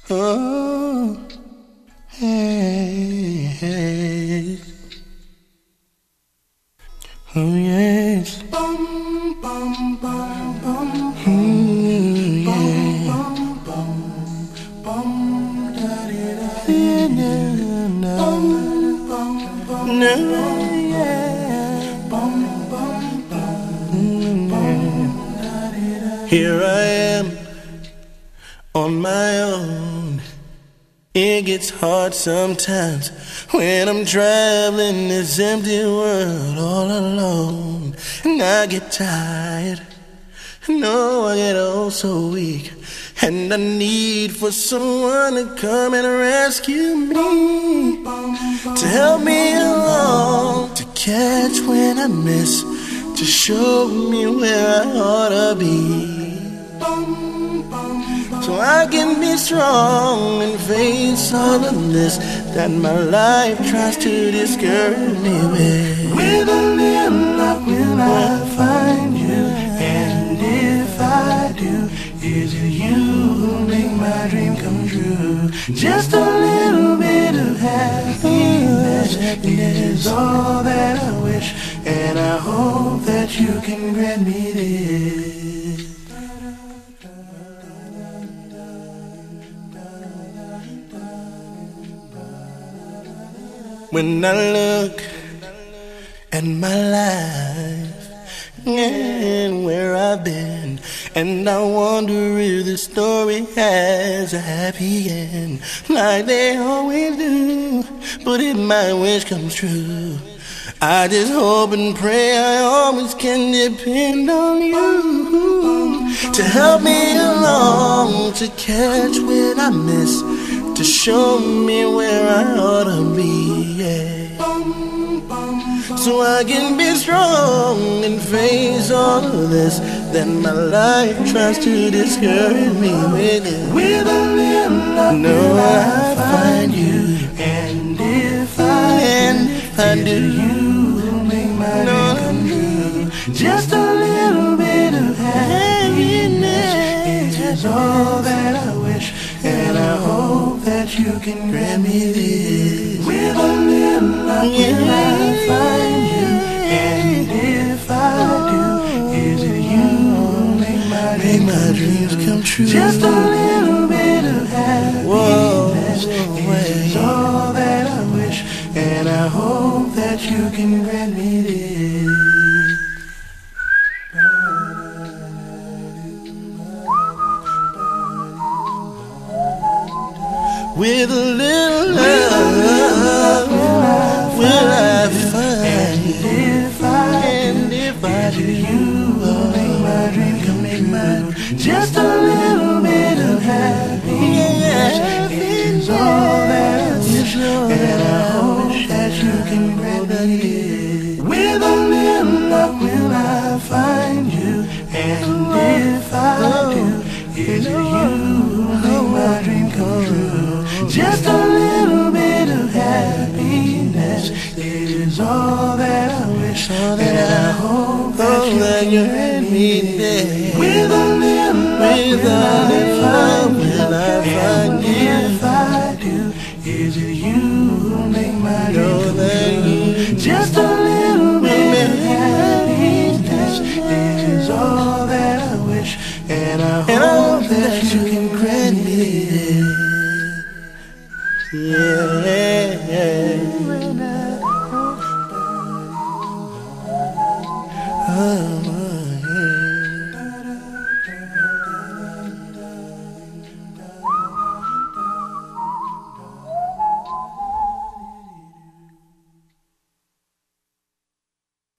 Oh, hey, hey. Oh, yes. Bum, bum, bum, bum. Yeah. Bum, bum, bum, da, da, da. Yeah, no, bum, bum, bum, no, yeah. Bum, bum, bum, bum, da, da, da. Here I am on my own. It gets hard sometimes when I'm traveling this empty world all alone. And I get tired, no, I get oh so weak. And I need for someone to come and rescue me, to help me along, to catch when I miss, to show me where I ought to be. So I can be strong and face all of this that my life tries to discourage me with. With a little luck will I find you, and if I do, is it you who'll make my dream come true? Just a little bit of happiness is all that I wish, and I hope that you can grant me this. When I look at my life and where I've been, and I wonder if the story has a happy end, like they always do, but if my wish comes true, I just hope and pray I always can depend on you to help me along, to catch when I miss, to show me where I ought to be, yeah. So I can be strong and face all of this that my life tries to discourage me with it. With a little luck, no, I find you, and if I do, you will make my dream come true. Just a little bit of happiness is all that I wish, and I hope that you can grant me this. With a little luck, will I find you, and if I do, is it you who'll make my dreams come true? Just a little bit of happiness is all that I wish, and I hope that you can grant me this. With a little love, will I find? And if I do, you will make my dream come true. Just a little bit of happiness is all that I wish, and I hope that you can grant me it. With a little luck will I find you, and if I do, is it you who make my dream come true? Just a little bit of happiness is all that I wish, and I hope that you can meet me. With a little love, will I find you? If I do, is it you who make my dream come true? Just a little bit of happiness is all that I wish, and I hope that you can grant me. Yeah.